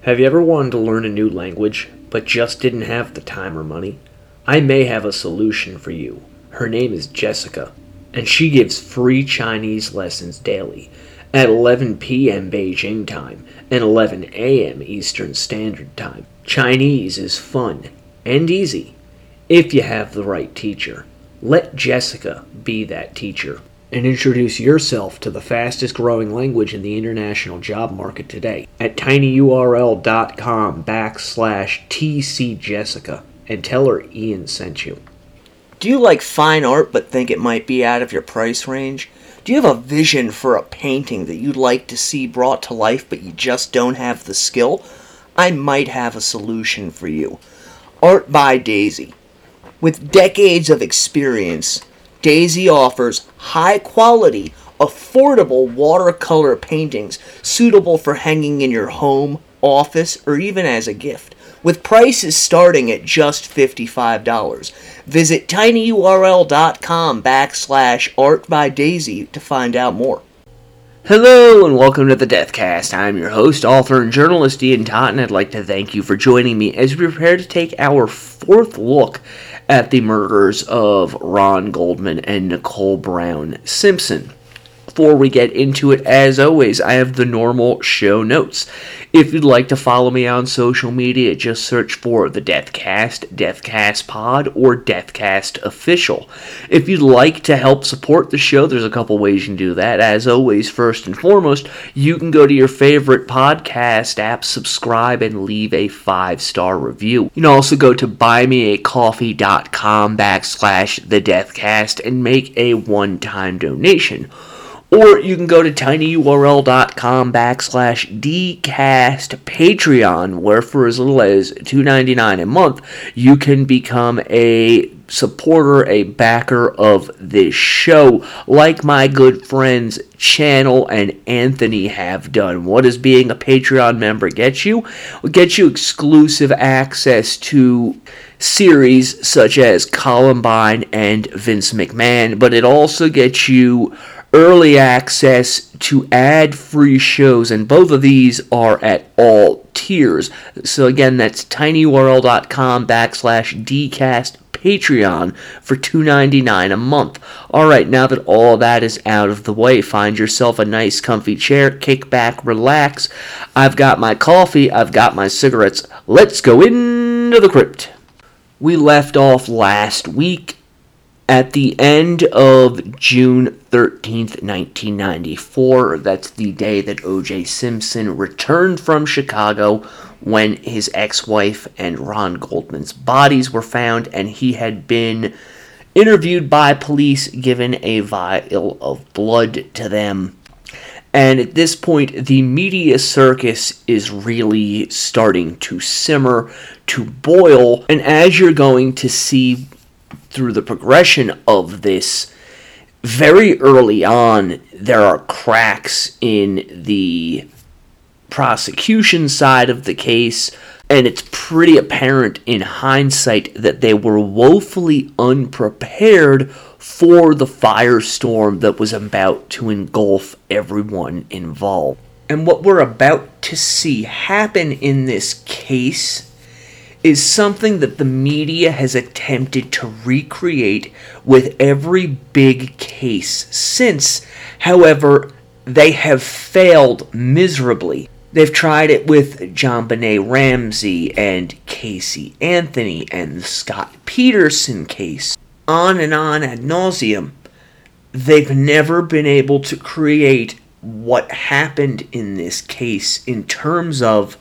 Have you ever wanted to learn a new language, but just didn't have the time or money? I may have a solution for you. Her name is Jessica, and she gives free Chinese lessons daily at 11 p.m. Beijing time and 11 a.m. Eastern Standard Time. Chinese is fun and easy if you have the right teacher. Let Jessica be that teacher and introduce yourself to the fastest growing language in the international job market today at tinyurl.com/TCJessica and tell her Ian sent you. Do you like fine art but think it might be out of your price range? Do you have a vision for a painting that you'd like to see brought to life but you just don't have the skill? I might have a solution for you. Art by Daisy. With decades of experience, Daisy offers high-quality, affordable watercolor paintings suitable for hanging in your home, office, or even as a gift, with prices starting at just $55. Visit tinyurl.com/artbydaisy to find out more. Hello and welcome to the Deathcast. I'm your host, author, and journalist Ian Totten. I'd like to thank you for joining me as we prepare to take our fourth look at the murders of Ron Goldman and Nicole Brown Simpson. Before we get into it, as always, I have the normal show notes. If you'd like to follow me on social media, just search for The Deathcast, Deathcast Pod, or Deathcast Official. If you'd like to help support the show, there's a couple ways you can do that. As always, first and foremost, you can go to your favorite podcast app, subscribe, and leave a 5-star review. You can also go to buymeacoffee.com/The Deathcast and make a one-time donation. Or you can go to tinyurl.com/DCast Patreon, where for as little as $2.99 a month, you can become a supporter, a backer of this show, like my good friends Channel and Anthony have done. What does being a Patreon member get you? It gets you exclusive access to series such as Columbine and Vince McMahon, but it also gets you early access to ad-free shows, and both of these are at all tiers. So again, that's tinyurl.com/DCast Patreon for $2.99 a month. Alright, now that all that is out of the way, find yourself a nice comfy chair, kick back, relax. I've got my coffee, I've got my cigarettes. Let's go into the crypt. We left off last week at the end of June 13th, 1994. That's the day that O.J. Simpson returned from Chicago when his ex-wife and Ron Goldman's bodies were found, and he had been interviewed by police, given a vial of blood to them. And at this point, the media circus is really starting to simmer, to boil, and as you're going to see through the progression of this, very early on, there are cracks in the prosecution side of the case, and it's pretty apparent in hindsight that they were woefully unprepared for the firestorm that was about to engulf everyone involved. And what we're about to see happen in this case is something that the media has attempted to recreate with every big case since. However, they have failed miserably. They've tried it with JonBenet Ramsey and Casey Anthony and the Scott Peterson case. On and on ad nauseum. They've never been able to create what happened in this case in terms of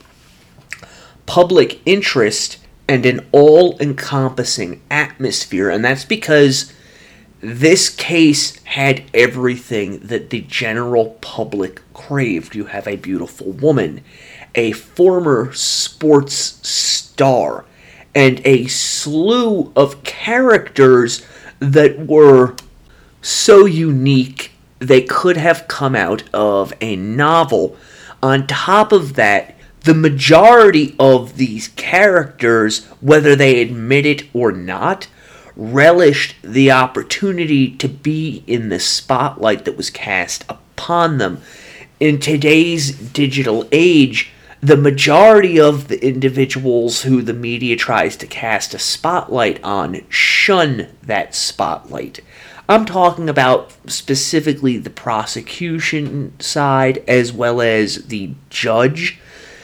public interest and an all-encompassing atmosphere, and that's because this case had everything that the general public craved. You have a beautiful woman, a former sports star, and a slew of characters that were so unique they could have come out of a novel. On top of that, the majority of these characters, whether they admit it or not, relished the opportunity to be in the spotlight that was cast upon them. In today's digital age, the majority of the individuals who the media tries to cast a spotlight on shun that spotlight. I'm talking about specifically the prosecution side as well as the judge.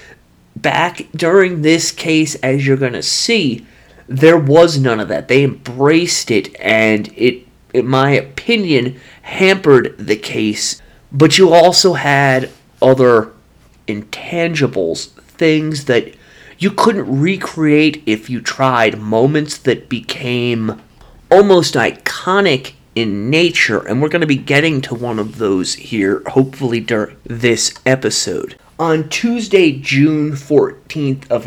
Back during this case, as you're going to see, there was none of that. They embraced it, and it, in my opinion, hampered the case. But you also had other intangibles, things that you couldn't recreate if you tried, moments that became almost iconic in nature, and we're going to be getting to one of those here, hopefully during this episode. On Tuesday, June 14th of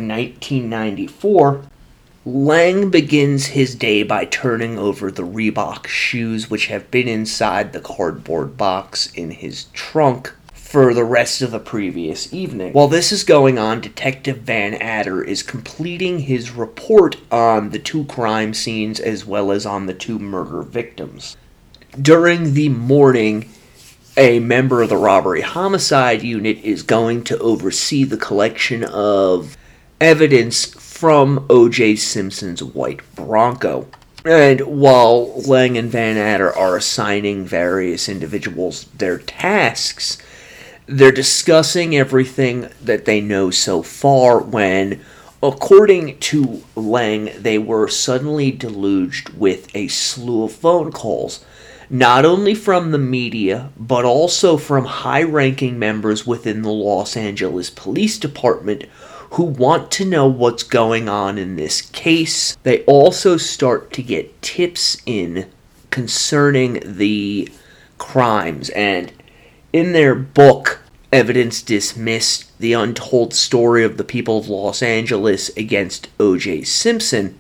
1994, Lang begins his day by turning over the Reebok shoes which have been inside the cardboard box in his trunk for the rest of the previous evening. While this is going on, Detective Van Adder is completing his report on the two crime scenes as well as on the two murder victims. During the morning, a member of the robbery homicide unit is going to oversee the collection of evidence from O.J. Simpson's white Bronco. And while Lang and Van Adder are assigning various individuals their tasks, they're discussing everything that they know so far when, according to Lang, they were suddenly deluged with a slew of phone calls, not only from the media, but also from high-ranking members within the Los Angeles Police Department who want to know what's going on in this case. They also start to get tips in concerning the crimes, and in their book, Evidence Dismissed, The Untold Story of the People of Los Angeles Against O.J. Simpson,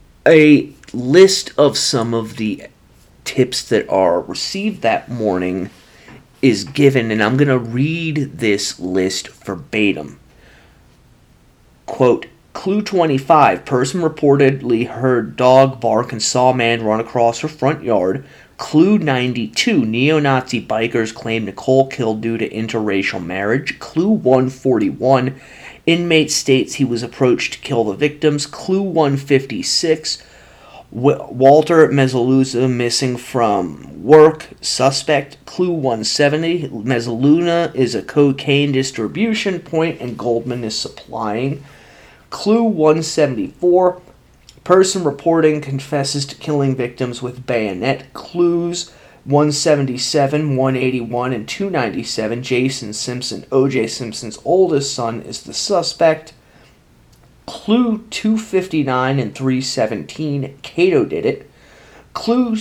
a list of some of the tips that are received that morning is given, and I'm going to read this list verbatim. Quote, Clue 25, person reportedly heard dog bark and saw man run across her front yard. Clue 92, neo-Nazi bikers claim Nicole killed due to interracial marriage. Clue 141, inmate states he was approached to kill the victims. Clue 156, Walter Mezzaluna missing from work, suspect. Clue 170, Mezzaluna is a cocaine distribution point and Goldman is supplying. Clue 174, person reporting confesses to killing victims with bayonet. Clues 177, 181, and 297, Jason Simpson, O.J. Simpson's oldest son, is the suspect. Clue 259 and 317, Cato did it. Clue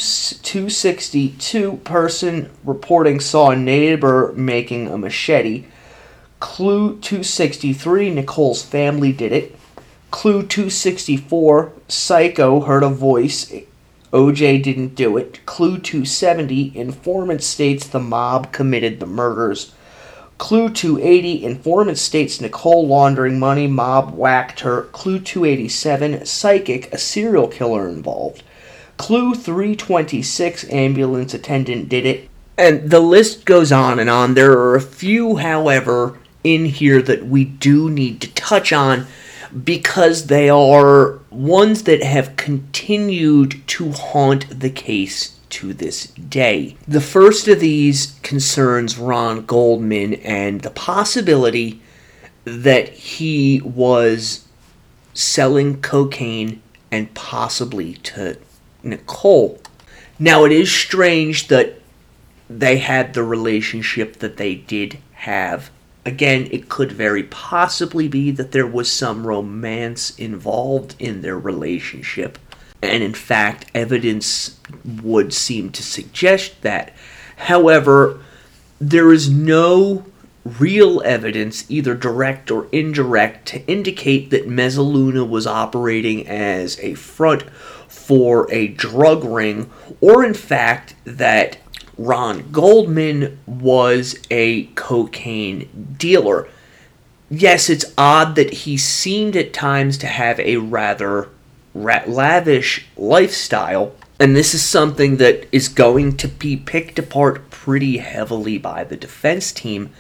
262, person reporting saw a neighbor making a machete. Clue 263, Nicole's family did it. Clue 264, Psycho heard a voice. OJ didn't do it. Clue 270, informant states the mob committed the murders. Clue 280, informant states Nicole laundering money, mob whacked her. Clue 287, psychic, a serial killer involved. Clue 326, ambulance attendant did it. And the list goes on and on. There are a few, however, in here that we do need to touch on because they are ones that have continued to haunt the case to this day. The first of these concerns Ron Goldman and the possibility that he was selling cocaine and possibly to Nicole. Now, it is strange that they had the relationship that they did have. Again, it could very possibly be that there was some romance involved in their relationship. And in fact, evidence would seem to suggest that. However, there is no real evidence, either direct or indirect, to indicate that Mezzaluna was operating as a front for a drug ring, or in fact that Ron Goldman was a cocaine dealer. Yes, it's odd that he seemed at times to have a rather lavish lifestyle, and this is something that is going to be picked apart pretty heavily by the defense team,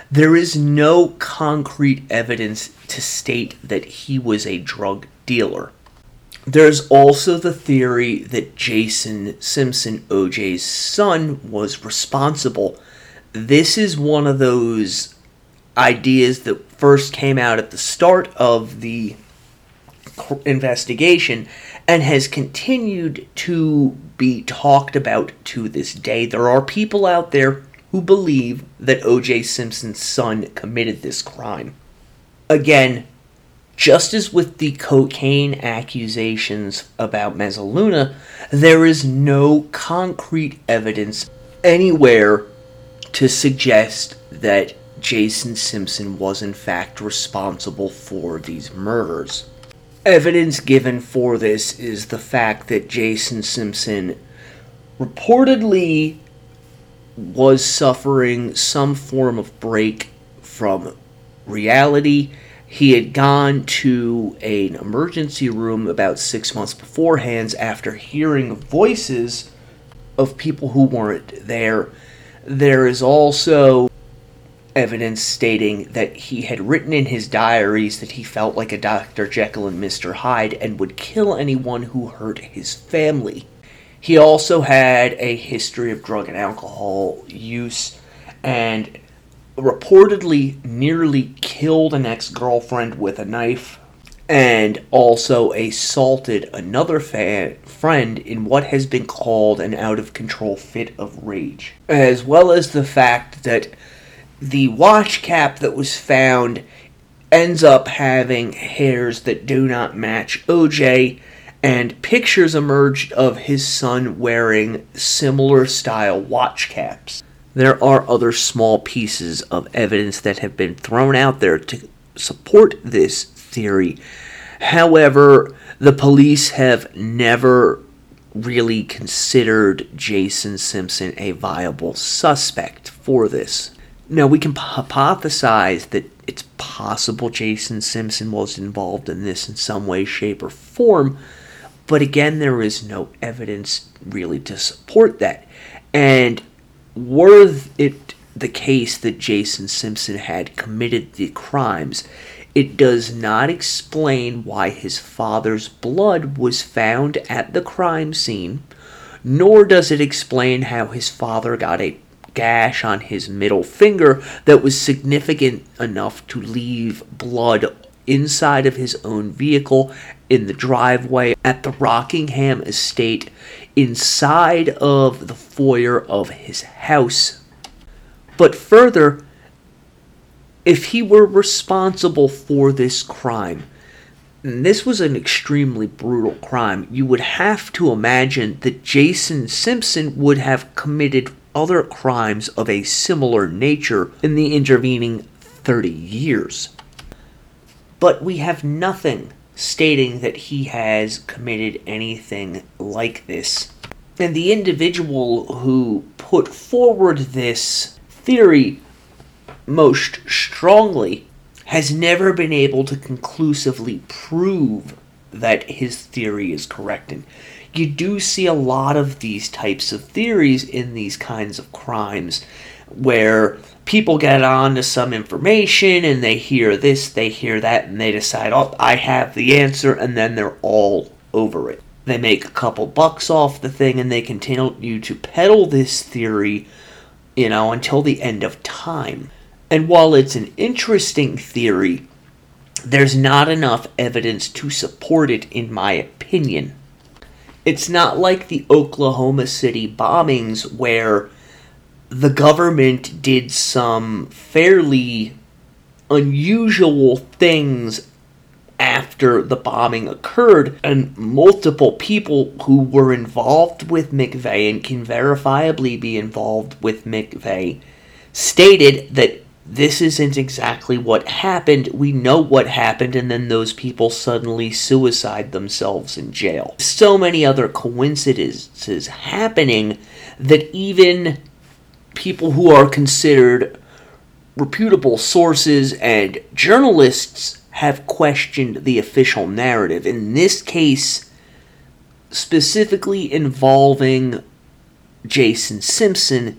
There is no concrete evidence to state that he was a drug dealer. There's also the theory that Jason Simpson, OJ's son, was responsible. This is one of those ideas that first came out at the start of the investigation and has continued to be talked about to this day. There are people out there who believe that O.J. Simpson's son committed this crime. Again, just as with the cocaine accusations about Mezzaluna, there is no concrete evidence anywhere to suggest that Jason Simpson was in fact responsible for these murders. Evidence given for this is the fact that Jason Simpson reportedly was suffering some form of break from reality. He had gone to an emergency room about 6 months beforehand after hearing voices of people who weren't there. There is also evidence stating that he had written in his diaries that he felt like a Dr. Jekyll and Mr. Hyde and would kill anyone who hurt his family. He also had a history of drug and alcohol use and reportedly nearly killed an ex-girlfriend with a knife and also assaulted another friend in what has been called an out-of-control fit of rage. As well as the fact that the watch cap that was found ends up having hairs that do not match OJ, and pictures emerged of his son wearing similar style watch caps. There are other small pieces of evidence that have been thrown out there to support this theory. However, the police have never really considered Jason Simpson a viable suspect for this. Now, we can hypothesize that it's possible Jason Simpson was involved in this in some way, shape, or form, but again, there is no evidence really to support that. And were it the case that Jason Simpson had committed the crimes, it does not explain why his father's blood was found at the crime scene, nor does it explain how his father got a gash on his middle finger that was significant enough to leave blood inside of his own vehicle in the driveway at the Rockingham estate inside of the foyer of his house. But further, if he were responsible for this crime, and this was an extremely brutal crime, you would have to imagine that Jason Simpson would have committed other crimes of a similar nature in the intervening 30 years. But we have nothing stating that he has committed anything like this. And the individual who put forward this theory most strongly has never been able to conclusively prove that his theory is correct. And you do see a lot of these types of theories in these kinds of crimes where people get on to some information and they hear this, they hear that, and they decide, oh, I have the answer, and then they're all over it. They make a couple bucks off the thing and they continue to peddle this theory, until the end of time. And while it's an interesting theory, there's not enough evidence to support it, in my opinion. It's not like the Oklahoma City bombings where the government did some fairly unusual things after the bombing occurred, and multiple people who were involved with McVeigh and can verifiably be involved with McVeigh stated that this isn't exactly what happened, we know what happened, and then those people suddenly suicide themselves in jail. So many other coincidences happening that even people who are considered reputable sources and journalists have questioned the official narrative. In this case, specifically involving Jason Simpson,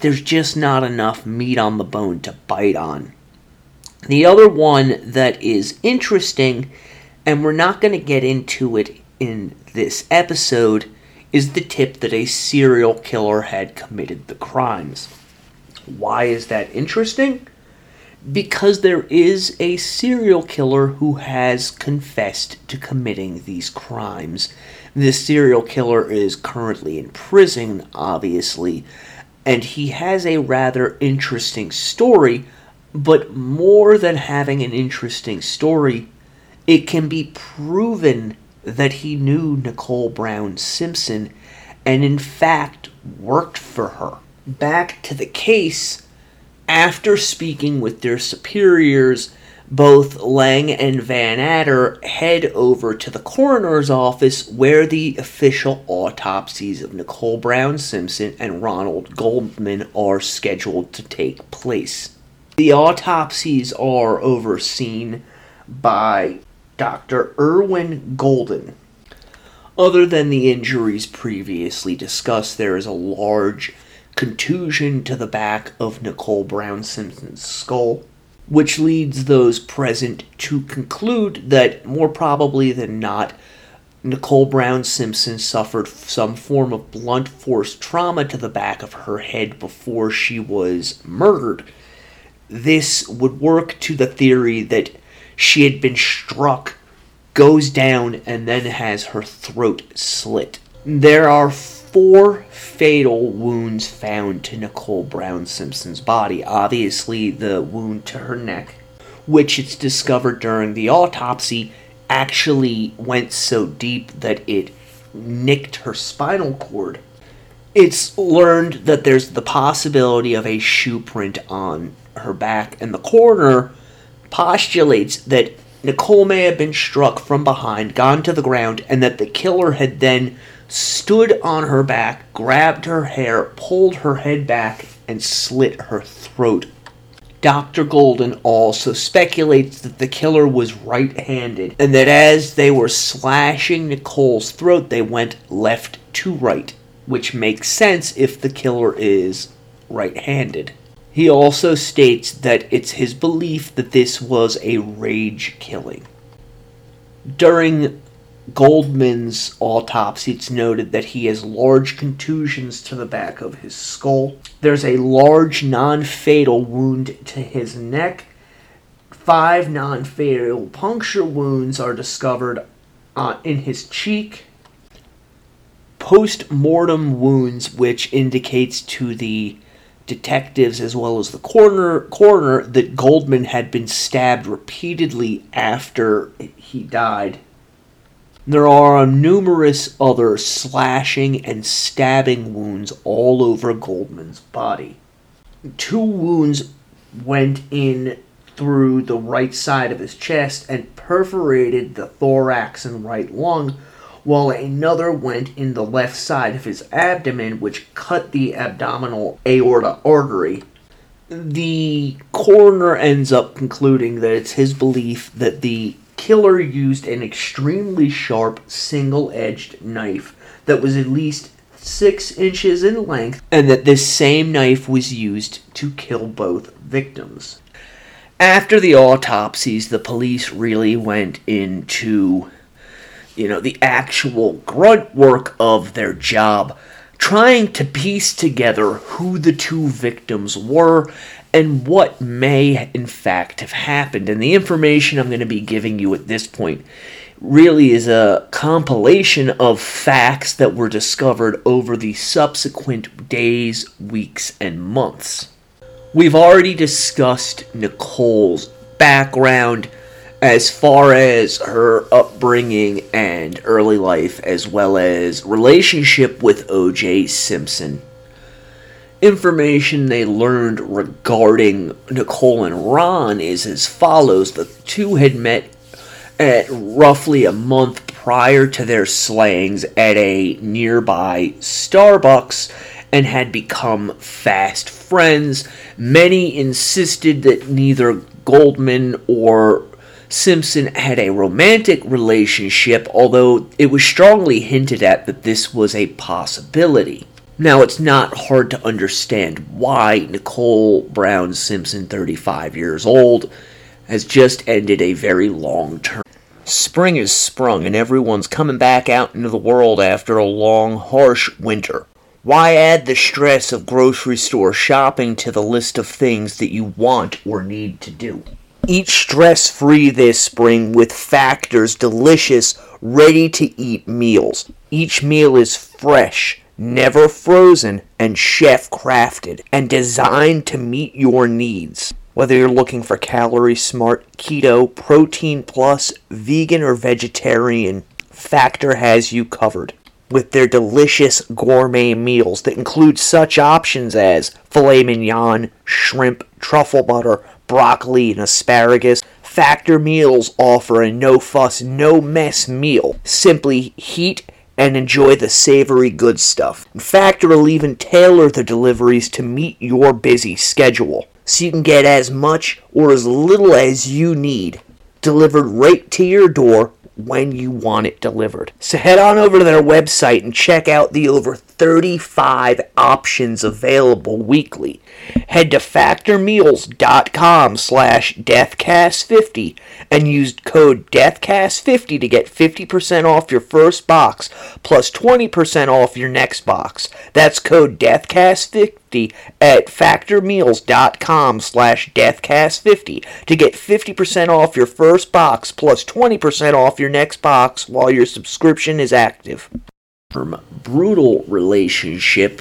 there's just not enough meat on the bone to bite on. The other one that is interesting, and we're not going to get into it in this episode, is the tip that a serial killer had committed the crimes. Why is that interesting? Because there is a serial killer who has confessed to committing these crimes. This serial killer is currently in prison, obviously, and he has a rather interesting story, but more than having an interesting story, it can be proven that he knew Nicole Brown Simpson and in fact worked for her. Back to the case. After speaking with their superiors, both Lang and Van Adder head over to the coroner's office where the official autopsies of Nicole Brown Simpson and Ronald Goldman are scheduled to take place. The autopsies are overseen by Dr. Irwin Golden. Other than the injuries previously discussed, there is a large contusion to the back of Nicole Brown Simpson's skull, which leads those present to conclude that, more probably than not, Nicole Brown Simpson suffered some form of blunt force trauma to the back of her head before she was murdered. This would work to the theory that she had been struck, goes down, and then has her throat slit. There are 4 fatal wounds found to Nicole Brown Simpson's body. Obviously, the wound to her neck, which it's discovered during the autopsy, actually went so deep that it nicked her spinal cord. It's learned that there's the possibility of a shoe print on her back, and the coroner postulates that Nicole may have been struck from behind, gone to the ground, and that the killer had then stood on her back, grabbed her hair, pulled her head back, and slit her throat. Dr. Golden also speculates that the killer was right-handed, and that as they were slashing Nicole's throat, they went left to right, which makes sense if the killer is right-handed. He also states that it's his belief that this was a rage killing. During Goldman's autopsy, it's noted that he has large contusions to the back of his skull. There's a large non-fatal wound to his neck. 5 non-fatal puncture wounds are discovered in his cheek. Post-mortem wounds, which indicates to the detectives as well as the coroner that Goldman had been stabbed repeatedly after he died. There are numerous other slashing and stabbing wounds all over Goldman's body. 2 wounds went in through the right side of his chest and perforated the thorax and right lung, while another went in the left side of his abdomen, which cut the abdominal aorta artery. The coroner ends up concluding that it's his belief that the killer used an extremely sharp, single-edged knife that was at least 6 inches in length, and that this same knife was used to kill both victims. After the autopsies, the police really went into the actual grunt work of their job, trying to piece together who the 2 victims were and what may in fact have happened. And the information I'm going to be giving you at this point really is a compilation of facts that were discovered over the subsequent days, weeks, and months. We've already discussed Nicole's background as far as her upbringing and early life, as well as relationship with O.J. Simpson. Information they learned regarding Nicole and Ron is as follows. The 2 had met at roughly a month prior to their slayings at a nearby Starbucks and had become fast friends. Many insisted that neither Goldman or Simpson had a romantic relationship, although it was strongly hinted at that this was a possibility. Now, it's not hard to understand why Nicole Brown Simpson, 35 years old, has just ended a very long term. Spring is sprung and everyone's coming back out into the world after a long, harsh winter. Why add the stress of grocery store shopping to the list of things that you want or need to do? Eat stress-free this spring with Factor's delicious, ready-to-eat meals. Each meal is fresh, never frozen, and chef-crafted, and designed to meet your needs. Whether you're looking for calorie-smart, keto, protein plus, vegan, or vegetarian, Factor has you covered. With their delicious gourmet meals that include such options as filet mignon, shrimp, truffle butter, broccoli, and asparagus, Factor meals offer a no-fuss, no-mess meal. Simply heat and enjoy the savory good stuff. Factor will even tailor the deliveries to meet your busy schedule, so you can get as much or as little as you need delivered right to your door when you want it delivered. So head on over to their website and check out the over 35 options available weekly. Head to factormeals.com/deathcast50 and use code deathcast50 to get 50% off your first box plus 20% off your next box. That's code deathcast50 at factormeals.com/deathcast50 to get 50% off your first box plus 20% off your next box while your subscription is active. Brutal relationship,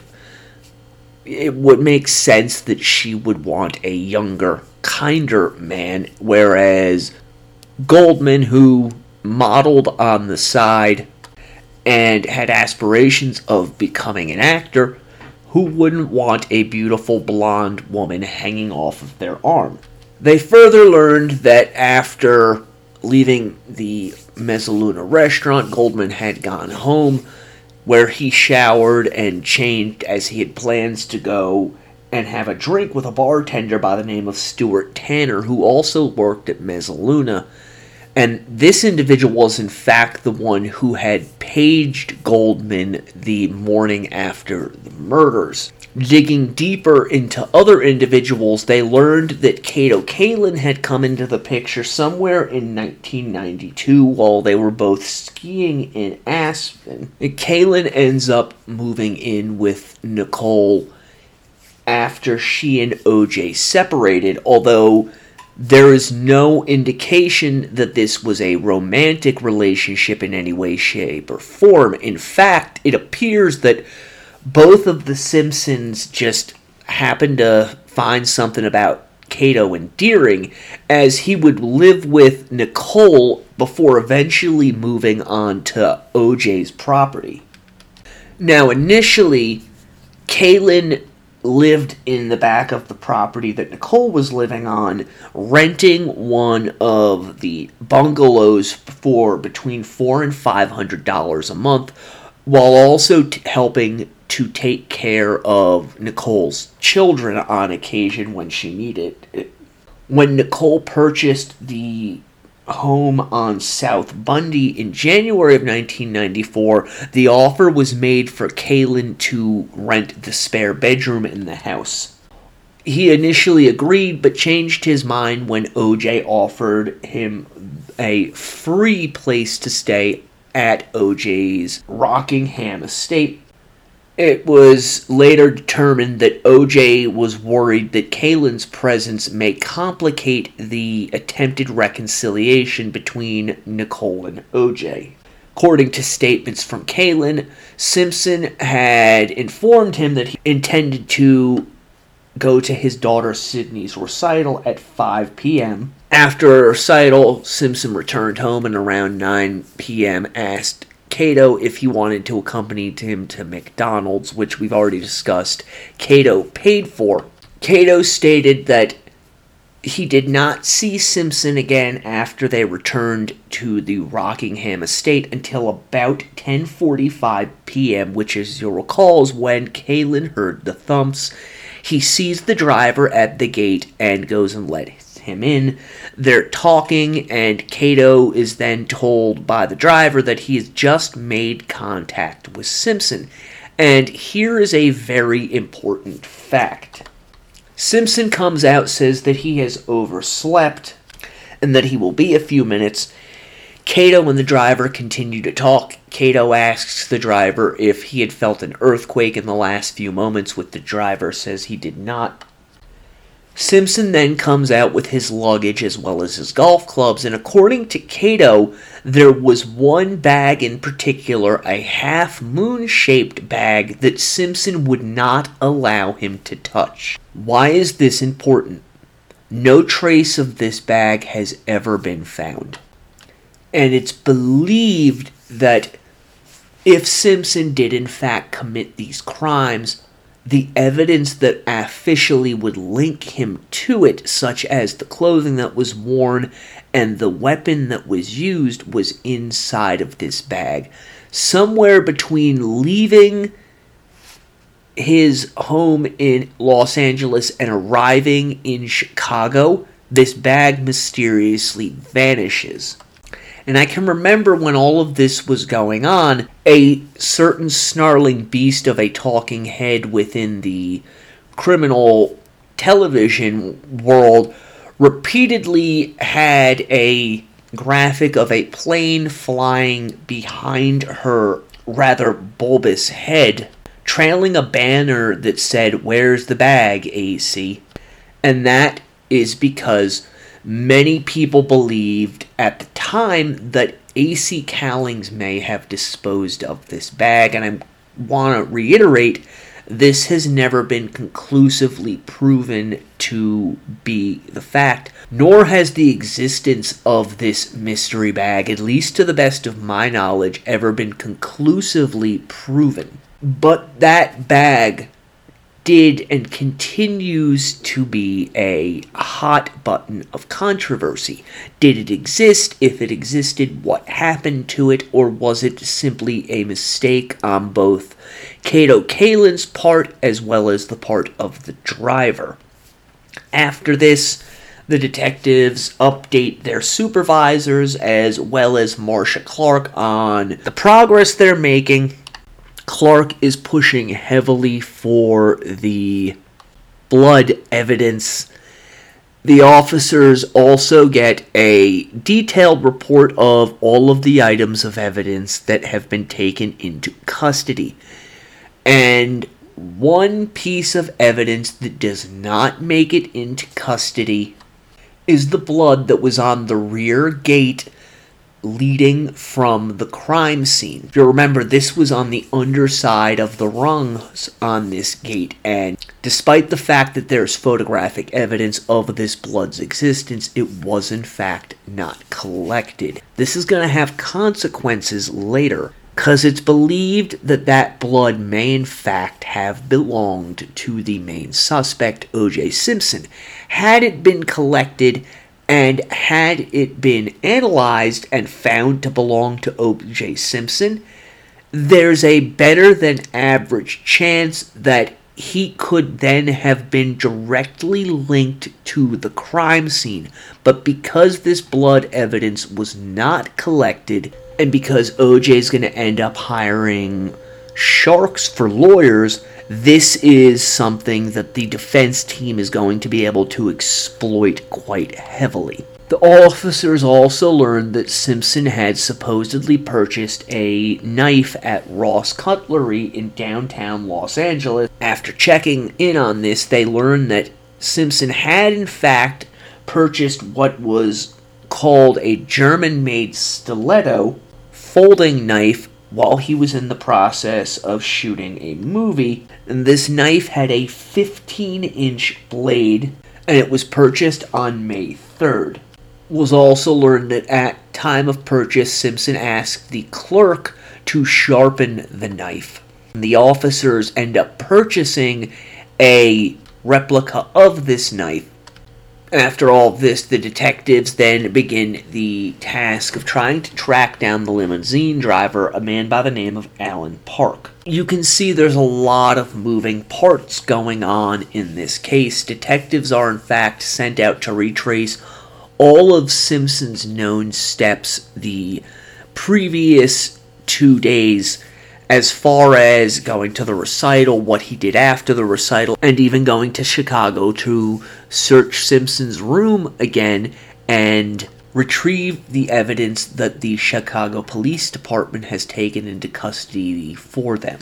it would make sense that she would want a younger, kinder man, whereas Goldman, who modeled on the side and had aspirations of becoming an actor, who wouldn't want a beautiful blonde woman hanging off of their arm? They further learned that after leaving the Mezzaluna restaurant, Goldman had gone home, where he showered and changed as he had plans to go and have a drink with a bartender by the name of Stuart Tanner, who also worked at Mezzaluna. And this individual was in fact the one who had paged Goldman the morning after the murders. Digging deeper into other individuals, they learned that Kato Kaelin had come into the picture somewhere in 1992 while they were both skiing in Aspen. Kaelin ends up moving in with Nicole after she and OJ separated, although there is no indication that this was a romantic relationship in any way, shape, or form. In fact, it appears that both of the Simpsons just happened to find something about Kato endearing, as he would live with Nicole before eventually moving on to OJ's property. Now, initially, Kaelin lived in the back of the property that Nicole was living on, renting one of the bungalows for between $400 and $500 a month, while also helping to take care of Nicole's children on occasion when she needed it. When Nicole purchased the home on South Bundy in January of 1994, the offer was made for Kaelin to rent the spare bedroom in the house. He initially agreed, but changed his mind when OJ offered him a free place to stay at OJ's Rockingham estate. It was later determined that OJ was worried that Kaelin's presence may complicate the attempted reconciliation between Nicole and OJ. According to statements from Kaelin, Simpson had informed him that he intended to go to his daughter Sydney's recital at 5 p.m. After a recital, Simpson returned home and around 9 p.m. asked Kato if he wanted to accompany him to McDonald's, which we've already discussed. Kato paid for. Kato stated that he did not see Simpson again after they returned to the Rockingham estate until about 10:45 p.m., which, as you'll recall, is when Kaelin heard the thumps. He sees the driver at the gate and goes and lets him in. They're talking, and Kato is then told by the driver that he has just made contact with Simpson. And here is a very important fact. Simpson comes out, says that he has overslept, and that he will be a few minutes. Kato and the driver continue to talk. Kato asks the driver if he had felt an earthquake in the last few moments, which the driver says he did not. Simpson then comes out with his luggage as well as his golf clubs, and according to Kato, there was one bag in particular, a half-moon-shaped bag, that Simpson would not allow him to touch. Why is this important? No trace of this bag has ever been found. And it's believed that if Simpson did in fact commit these crimes, the evidence that officially would link him to it, such as the clothing that was worn and the weapon that was used, was inside of this bag. Somewhere between leaving his home in Los Angeles and arriving in Chicago, this bag mysteriously vanishes. And I can remember when all of this was going on, a certain snarling beast of a talking head within the criminal television world repeatedly had a graphic of a plane flying behind her rather bulbous head, trailing a banner that said, "Where's the bag, AC?" And that is because many people believed at the time that A.C. Cowlings may have disposed of this bag, and I want to reiterate, this has never been conclusively proven to be the fact, nor has the existence of this mystery bag, at least to the best of my knowledge, ever been conclusively proven. But that bag did and continues to be a hot button of controversy. Did it exist? If it existed, what happened to it? Or was it simply a mistake on both Kato Kaelin's part as well as the part of the driver? After this, the detectives update their supervisors as well as Marcia Clark on the progress they're making. Clark is pushing heavily for the blood evidence. The officers also get a detailed report of all of the items of evidence that have been taken into custody. And one piece of evidence that does not make it into custody is the blood that was on the rear gate leading from the crime scene. If you remember, this was on the underside of the rungs on this gate, and despite the fact that there's photographic evidence of this blood's existence, it was in fact not collected. This is going to have consequences later, because it's believed that that blood may in fact have belonged to the main suspect, O.J. Simpson. Had it been collected, and had it been analyzed and found to belong to O.J. Simpson, there's a better than average chance that he could then have been directly linked to the crime scene. But because this blood evidence was not collected, and because O.J.'s going to end up hiring sharks for lawyers, this is something that the defense team is going to be able to exploit quite heavily. The officers also learned that Simpson had supposedly purchased a knife at Ross Cutlery in downtown Los Angeles. After checking in on this, they learned that Simpson had in fact purchased what was called a German-made stiletto folding knife while he was in the process of shooting a movie. And this knife had a 15-inch blade, and it was purchased on May 3rd. It was also learned that at time of purchase, Simpson asked the clerk to sharpen the knife. The officers end up purchasing a replica of this knife. After all this, the detectives then begin the task of trying to track down the limousine driver, a man by the name of Alan Park. You can see there's a lot of moving parts going on in this case. Detectives are in fact sent out to retrace all of Simpson's known steps the previous 2 days, as far as going to the recital, what he did after the recital, and even going to Chicago to search Simpson's room again and retrieve the evidence that the Chicago Police Department has taken into custody for them.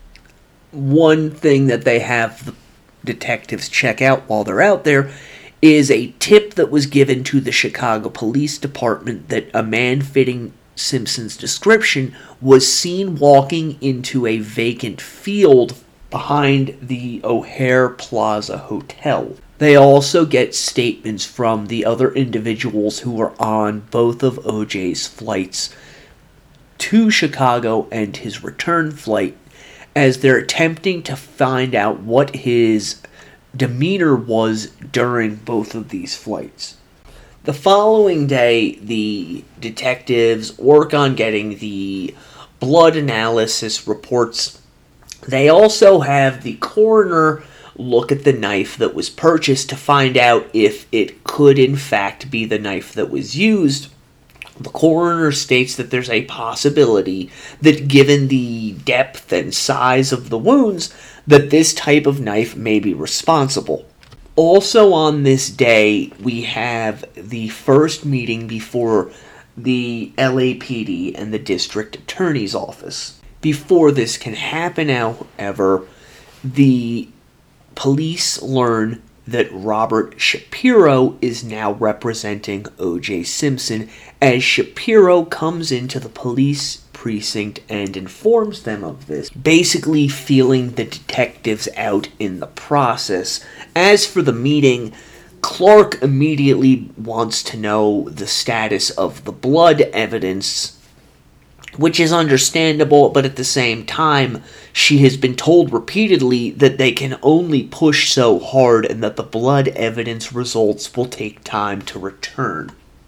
One thing that they have the detectives check out while they're out there is a tip that was given to the Chicago Police Department that a man fitting Simpson's description was seen walking into a vacant field behind the O'Hare Plaza Hotel. They also get statements from the other individuals who were on both of OJ's flights to Chicago and his return flight, as they're attempting to find out what his demeanor was during both of these flights. The following day, the detectives work on getting the blood analysis reports. They also have the coroner look at the knife that was purchased to find out if it could in fact be the knife that was used. The coroner states that there's a possibility that given the depth and size of the wounds, that this type of knife may be responsible. Also on this day, we have the first meeting before the LAPD and the district attorney's office. Before this can happen, however, the police learn that Robert Shapiro is now representing O.J. Simpson, as Shapiro comes into the police precinct and informs them of this, basically feeling the detectives out in the process. As for the meeting, Clark immediately wants to know the status of the blood evidence, which is understandable, but at the same time, she has been told repeatedly that they can only push so hard and that the blood evidence results will take time to return.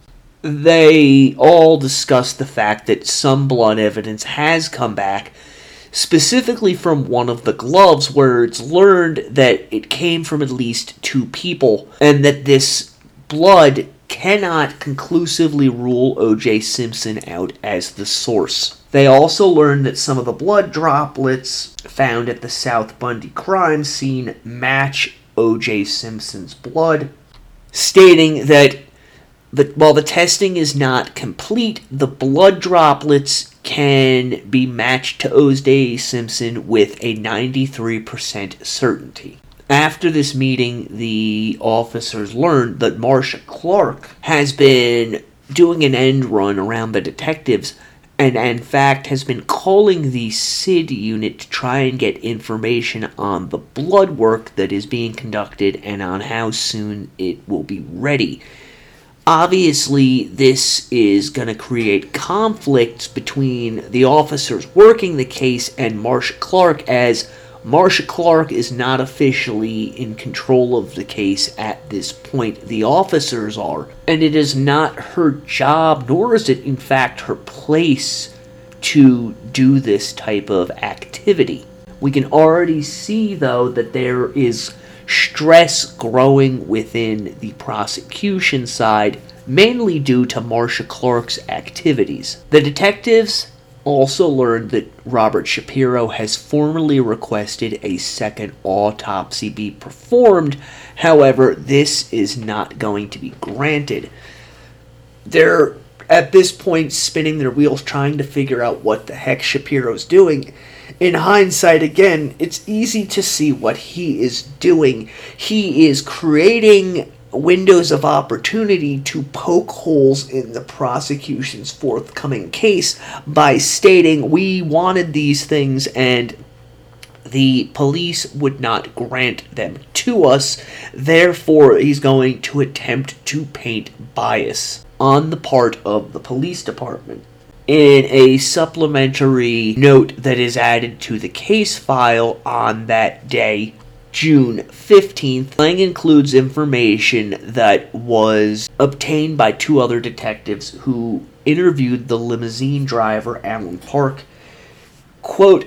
They all discuss the fact that some blood evidence has come back, specifically from one of the gloves, where it's learned that it came from at least 2 people, and that this blood cannot conclusively rule O.J. Simpson out as the source. They also learned that some of the blood droplets found at the South Bundy crime scene match O.J. Simpson's blood, stating that while the testing is not complete, the blood droplets can be matched to O.J. Simpson with a 93% certainty. After this meeting, the officers learned that Marcia Clark has been doing an end run around the detectives and in fact has been calling the SID unit to try and get information on the blood work that is being conducted and on how soon it will be ready. Obviously, this is going to create conflicts between the officers working the case and Marcia Clark, as Marcia Clark is not officially in control of the case at this point. The officers are, and it is not her job, nor is it in fact her place to do this type of activity. We can already see, though, that there is stress growing within the prosecution side, mainly due to Marcia Clark's activities. The detectives also learned that Robert Shapiro has formally requested a second autopsy be performed. However, this is not going to be granted. They're, at this point, spinning their wheels trying to figure out what the heck Shapiro's doing. In hindsight, again, it's easy to see what he is doing. He is creating windows of opportunity to poke holes in the prosecution's forthcoming case by stating, we wanted these things and the police would not grant them to us, therefore he's going to attempt to paint bias on the part of the police department. In a supplementary note that is added to the case file on that day, June 15th, Lang includes information that was obtained by 2 other detectives who interviewed the limousine driver, Alan Park. Quote,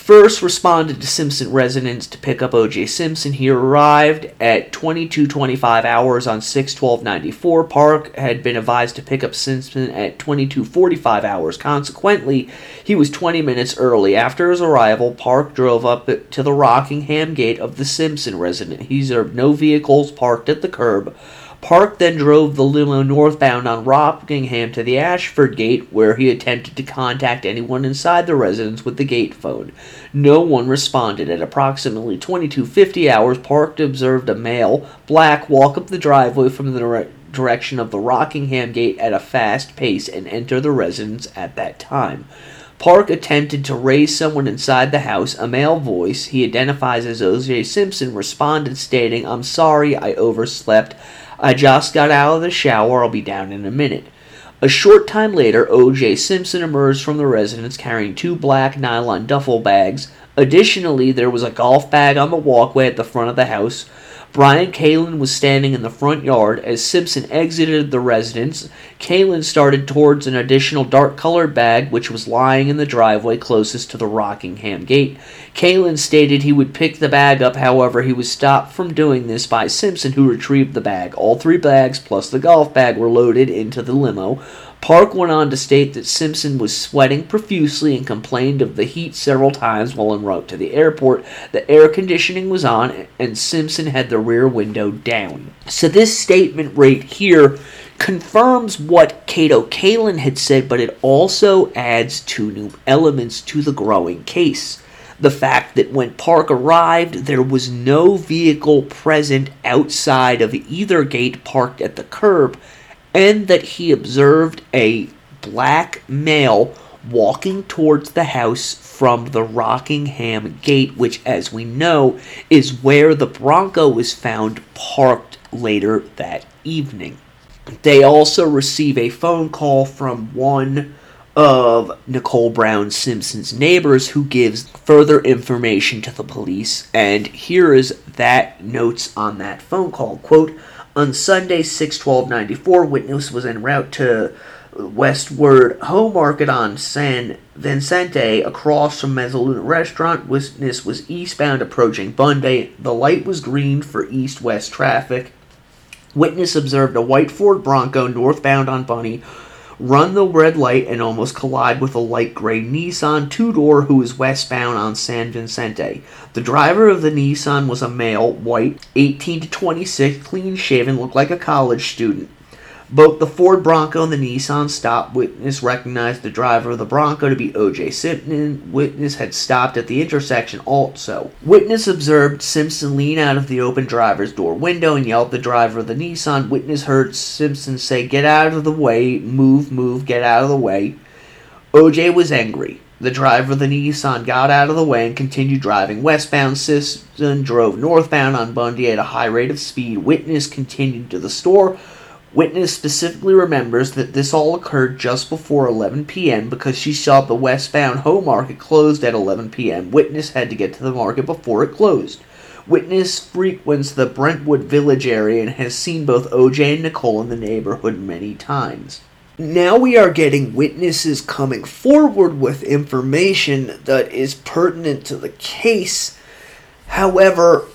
first responded to Simpson residence to pick up O.J. Simpson. He arrived at 22:25 hours on 6/12/94. Park had been advised to pick up Simpson at 22:45 hours. Consequently, he was 20 minutes early. After his arrival, Park drove up to the Rockingham gate of the Simpson residence. He observed no vehicles parked at the curb. Park then drove the limo northbound on Rockingham to the Ashford gate, where he attempted to contact anyone inside the residence with the gate phone. No one responded. At approximately 22:50 hours, Park observed a male, black, walk up the driveway from the direction of the Rockingham gate at a fast pace and enter the residence at that time. Park attempted to raise someone inside the house. A male voice, he identifies as O.J. Simpson, responded stating, "I'm sorry, I overslept. I just got out of the shower. I'll be down in a minute." A short time later, O.J. Simpson emerged from the residence carrying 2 black nylon duffel bags. Additionally, there was a golf bag on the walkway at the front of the house. Brian Kalin was standing in the front yard. As Simpson exited the residence, Kalin started towards an additional dark-colored bag which was lying in the driveway closest to the Rockingham gate. Kalin stated he would pick the bag up, however, he was stopped from doing this by Simpson, who retrieved the bag. All 3 bags, plus the golf bag, were loaded into the limo. Park went on to state that Simpson was sweating profusely and complained of the heat several times while en route to the airport. The air conditioning was on, and Simpson had the rear window down. So this statement right here confirms what Kato Kalin had said, but it also adds 2 new elements to the growing case. The fact that when Park arrived, there was no vehicle present outside of either gate parked at the curb, and that he observed a black male walking towards the house from the Rockingham gate, which, as we know, is where the Bronco was found parked later that evening. They also receive a phone call from one of Nicole Brown Simpson's neighbors, who gives further information to the police, and here is that notes on that phone call. Quote, "On Sunday, 6/12/94, witness was en route to Westward Home Market on San Vicente across from Mezzaluna Restaurant. Witness was eastbound approaching Bunday. The light was green for east-west traffic. Witness observed a white Ford Bronco northbound on Bunny run the red light and almost collide with a light gray Nissan two-door who was westbound on San Vicente. The driver of the Nissan was a male, white, 18 to 26, clean-shaven, looked like a college student. Both the Ford Bronco and the Nissan stopped. Witness recognized the driver of the Bronco to be O.J. Simpson. Witness had stopped at the intersection also. Witness observed Simpson lean out of the open driver's door window and yell at the driver of the Nissan. Witness heard Simpson say, 'Get out of the way, move, get out of the way.' O.J. was angry. The driver of the Nissan got out of the way and continued driving westbound. Simpson drove northbound on Bundy at a high rate of speed. Witness continued to the store. Witness specifically remembers that this all occurred just before 11 p.m. because she saw the westbound Home Market closed at 11 p.m. Witness had to get to the market before it closed. Witness frequents the Brentwood Village area and has seen both O.J. and Nicole in the neighborhood many times." Now we are getting witnesses coming forward with information that is pertinent to the case. However,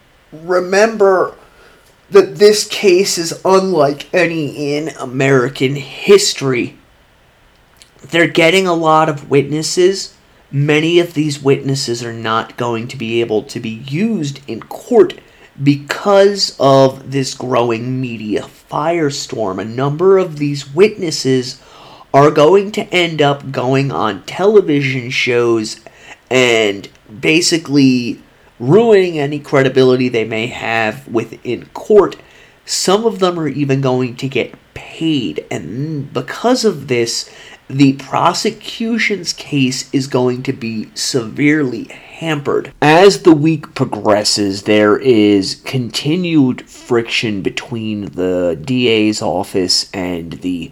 remember that this case is unlike any in American history. They're getting a lot of witnesses. Many of these witnesses are not going to be able to be used in court because of this growing media firestorm. A number of these witnesses are going to end up going on television shows and basically ruining any credibility they may have within court. Some of them are even going to get paid, and because of this, the prosecution's case is going to be severely hampered. As the week progresses, there is continued friction between the DA's office and the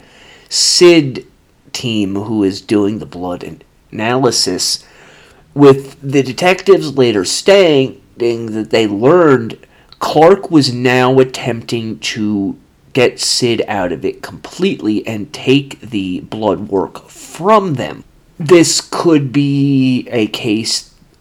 SID team who is doing the blood analysis, with the detectives later stating that they learned Clark was now attempting to get Sid out of it completely and take the blood work from them. This could be a case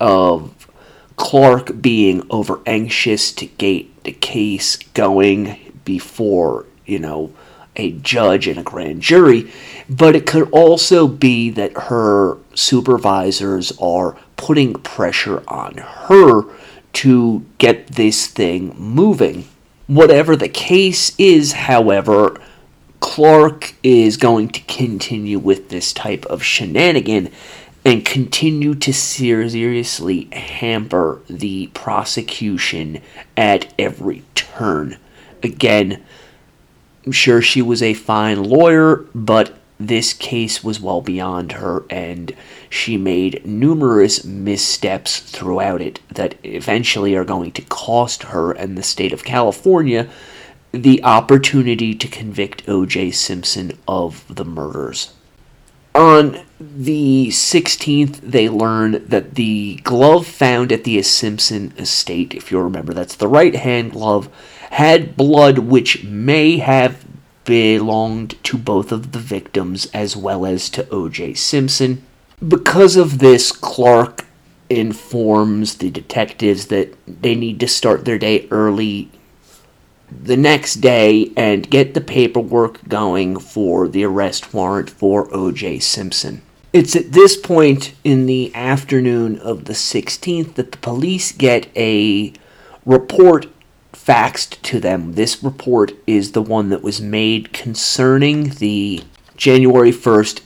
of Clark being over anxious to get the case going before, a judge and a grand jury, but it could also be that her supervisors are putting pressure on her to get this thing moving. Whatever the case is, however, Clark is going to continue with this type of shenanigan and continue to seriously hamper the prosecution at every turn. Again, I'm sure she was a fine lawyer, but this case was well beyond her, and she made numerous missteps throughout it that eventually are going to cost her and the state of California the opportunity to convict O.J. Simpson of the murders. On the 16th, they learned that the glove found at the Simpson estate, if you remember, that's the right-hand glove, had blood which may have belonged to both of the victims as well as to O.J. Simpson. Because of this, Clark informs the detectives that they need to start their day early the next day and get the paperwork going for the arrest warrant for O.J. Simpson. It's at this point in the afternoon of the 16th that the police get a report faxed to them. This report is the one that was made concerning the January 1st,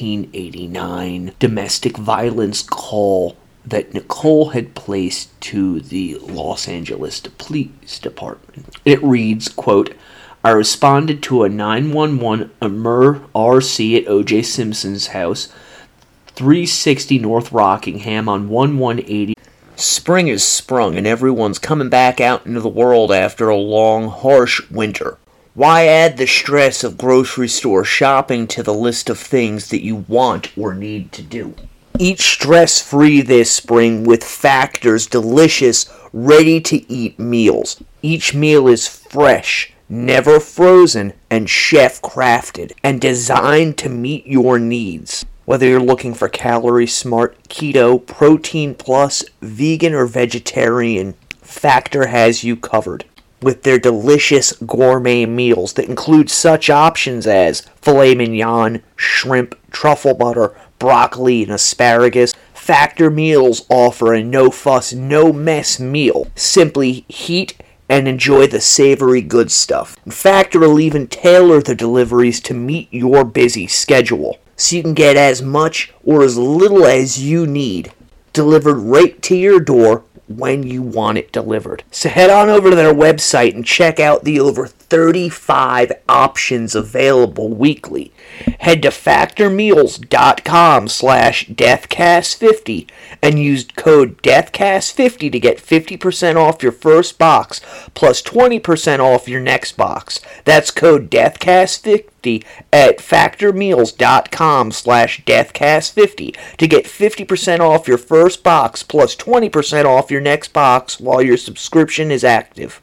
1989 domestic violence call that Nicole had placed to the Los Angeles Police Department. It reads, quote, I responded to a 911 RC at O.J. Simpson's house, 360 North Rockingham on 1180. Spring is sprung and everyone's coming back out into the world after a long, harsh winter. Why add the stress of grocery store shopping to the list of things that you want or need to do? Eat stress-free this spring with Factor's delicious, ready-to-eat meals. Each meal is fresh, never frozen, and chef-crafted, and designed to meet your needs. Whether you're looking for calorie-smart, keto, protein plus, vegan, or vegetarian, Factor has you covered. With their delicious gourmet meals that include such options as filet mignon, shrimp, truffle butter, broccoli, and asparagus, Factor meals offer a no-fuss, no-mess meal. Simply heat and enjoy the savory good stuff. Factor will even tailor the deliveries to meet your busy schedule, so you can get as much or as little as you need delivered right to your door when you want it delivered. So head on over to their website and check out the over 35 options available weekly. Head to factormeals.com/deathcast50 and use code deathcast50 to get 50% off your first box plus 20% off your next box. That's code deathcast50 at factormeals.com/deathcast50 to get 50% off your first box plus 20% off your next box while your subscription is active.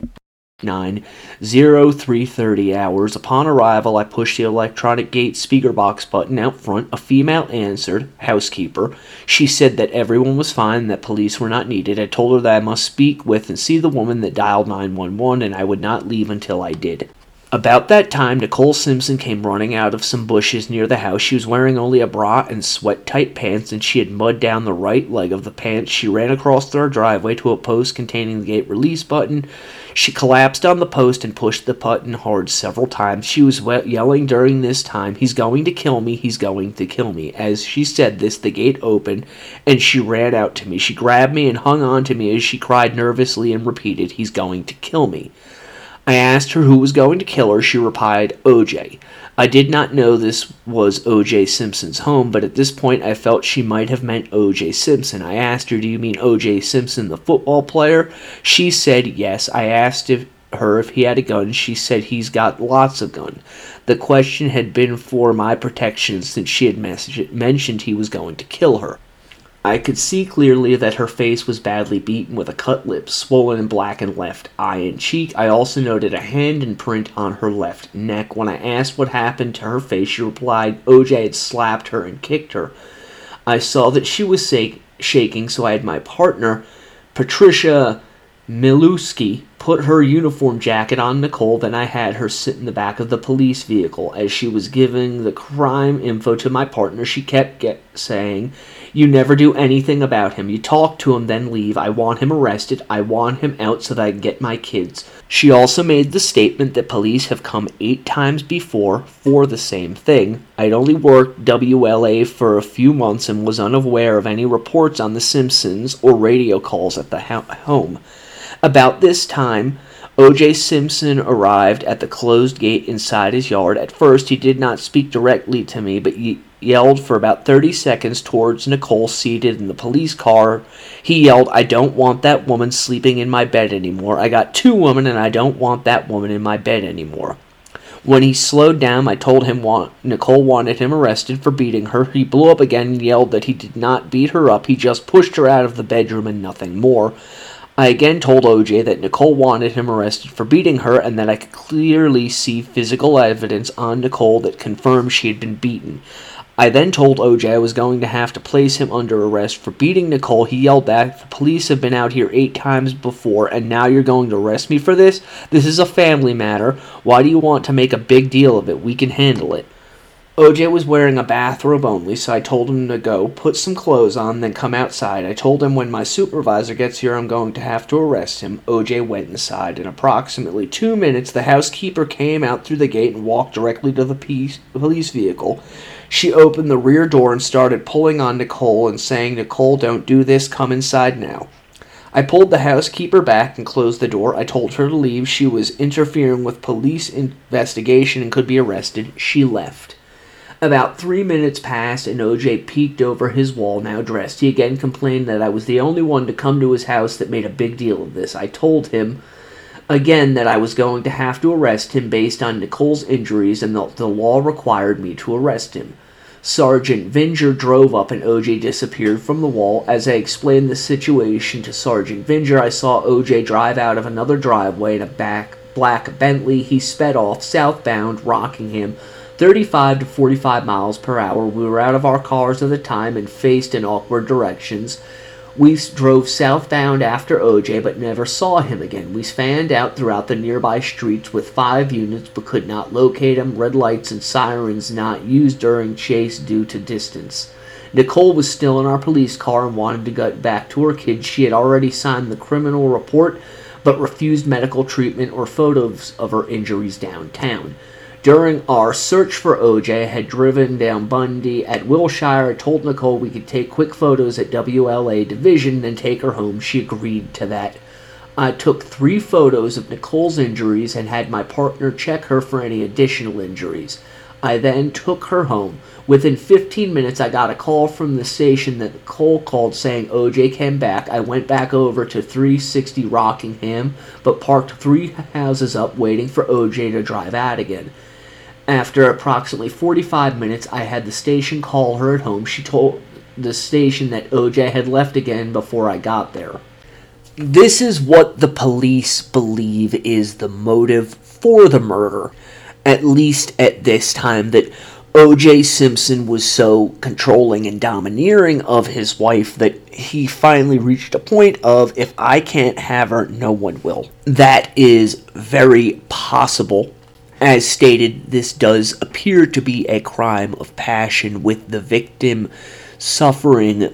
9:03:30 hours. Upon arrival, I pushed the electronic gate speaker box button out front. A female answered, housekeeper. She said that everyone was fine, that police were not needed. I told her that I must speak with and see the woman that dialed 911, and I would not leave until I did. About that time, Nicole Simpson came running out of some bushes near the house. She was wearing only a bra and sweat-tight pants, and she had mud down the right leg of the pants. She ran across our driveway to a post containing the gate release button. She collapsed on the post and pushed the button hard several times. She was yelling during this time, "He's going to kill me, he's going to kill me." As she said this, the gate opened, and she ran out to me. She grabbed me and hung on to me as she cried nervously and repeated, "He's going to kill me." I asked her who was going to kill her. She replied, OJ. I did not know this was O.J. Simpson's home, but at this point I felt she might have meant O.J. Simpson. I asked her, "Do you mean O.J. Simpson, the football player?" She said yes. I asked her if he had a gun. She said he's got lots of guns. The question had been for my protection since she had mentioned he was going to kill her. I could see clearly that her face was badly beaten with a cut lip, swollen and blackened left eye and cheek. I also noted a hand imprint on her left neck. When I asked what happened to her face, she replied OJ had slapped her and kicked her. I saw that she was shaking, so I had my partner, Patricia Miluski, put her uniform jacket on Nicole. Then I had her sit in the back of the police vehicle. As she was giving the crime info to my partner, she kept saying, "You never do anything about him. You talk to him, then leave. I want him arrested. I want him out so that I can get my kids." She also made the statement that police have come 8 times before for the same thing. I'd only worked WLA for a few months and was unaware of any reports on The Simpsons or radio calls at the home. About this time, O.J. Simpson arrived at the closed gate inside his yard. At first, he did not speak directly to me, but yelled for about 30 seconds towards Nicole seated in the police car. He yelled, "I don't want that woman sleeping in my bed anymore. I got 2 women and I don't want that woman in my bed anymore." When he slowed down, I told him Nicole wanted him arrested for beating her. He blew up again and yelled that he did not beat her up. He just pushed her out of the bedroom and nothing more. I again told O.J. that Nicole wanted him arrested for beating her and that I could clearly see physical evidence on Nicole that confirmed she had been beaten. I then told O.J. I was going to have to place him under arrest for beating Nicole. He yelled back, "The police have been out here 8 times before, and now you're going to arrest me for this? This is a family matter. Why do you want to make a big deal of it? We can handle it." O.J. was wearing a bathrobe only, so I told him to go put some clothes on, then come outside. I told him when my supervisor gets here, I'm going to have to arrest him. O.J. went inside. In approximately 2 minutes, the housekeeper came out through the gate and walked directly to the police vehicle. She opened the rear door and started pulling on Nicole and saying, "Nicole, don't do this. Come inside now." I pulled the housekeeper back and closed the door. I told her to leave. She was interfering with police investigation and could be arrested. She left. About 3 minutes passed, and O.J. peeked over his wall, now dressed. He again complained that I was the only one to come to his house that made a big deal of this. I told him again that I was going to have to arrest him based on Nicole's injuries, and the law required me to arrest him. Sergeant Vinger drove up, and O.J. disappeared from the wall. As I explained the situation to Sergeant Vinger, I saw O.J. drive out of another driveway in a black Bentley. He sped off southbound Rockingham, 35 to 45 miles per hour. We were out of our cars at the time and faced in awkward directions. We drove southbound after O.J. but never saw him again. We fanned out throughout the nearby streets with 5 units but could not locate him. Red lights and sirens not used during chase due to distance. Nicole was still in our police car and wanted to get back to her kids. She had already signed the criminal report but refused medical treatment or photos of her injuries downtown. During our search for O.J., I had driven down Bundy at Wilshire. I told Nicole we could take quick photos at WLA Division and take her home. She agreed to that. I took 3 photos of Nicole's injuries and had my partner check her for any additional injuries. I then took her home. Within 15 minutes, I got a call from the station that Nicole called saying O.J. came back. I went back over to 360 Rockingham, but parked 3 houses up waiting for O.J. to drive out again. After approximately 45 minutes, I had the station call her at home. She told the station that O.J. had left again before I got there. This is what the police believe is the motive for the murder, at least at this time, that O.J. Simpson was so controlling and domineering of his wife that he finally reached a point of, if I can't have her, no one will. That is very possible. As stated, this does appear to be a crime of passion, with the victim suffering